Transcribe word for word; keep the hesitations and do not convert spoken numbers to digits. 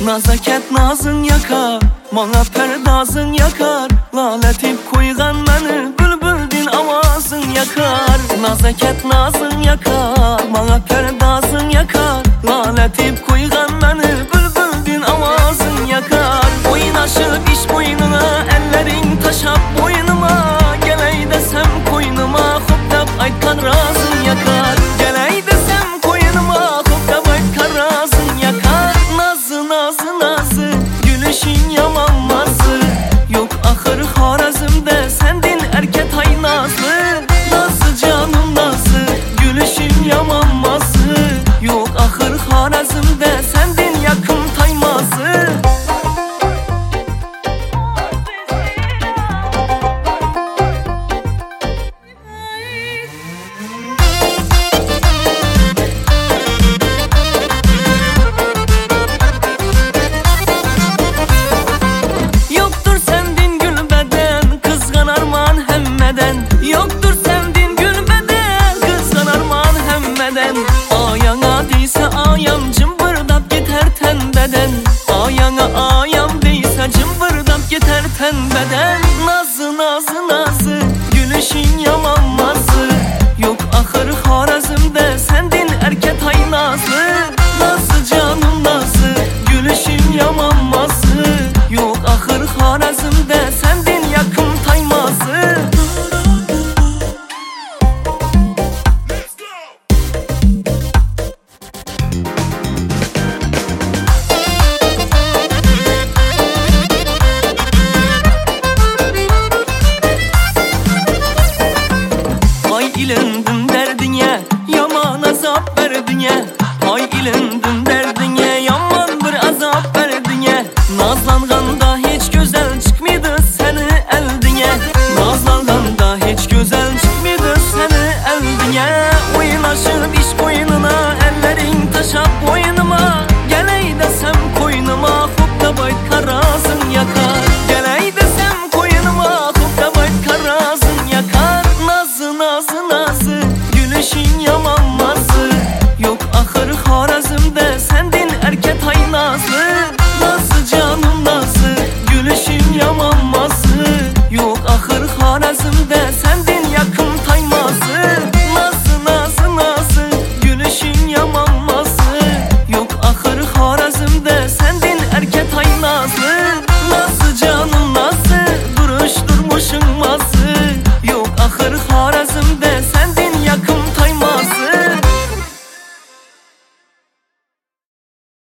Nazaket nazın yakar, mana perdazın yakar. Laletip koygan məni, bülbüldin avazın yakar. Nazaket nazın yakar, mana perdazın yakar. Laletip koygan məni, bülbüldin avazın yakar. Oynaşıp iş boynuna, ellerin taşap boynuma. Geley desem koynuma, hop dep aytkan razın yakar. Geley desem koynuma, hop dep aytkan razın yakar. Nazı nazı nazı, gülüşün yamanmazı. Yok ahır Xorazm'de sendin erket ay nazlı. Nazlı canım nazlı, gülüşün yamanmazı. Yok ahır Xorazm'de sendin yakın taymazı. Yoktur sendin gül beden, kızgan arman hemmeden. Yoktur sendin gül beden, kızgan arman hemmeden. Ayana deyse ayam, cımbırdap gider ten beden. Ayana ayam deyse cımbırdap gider ten beden.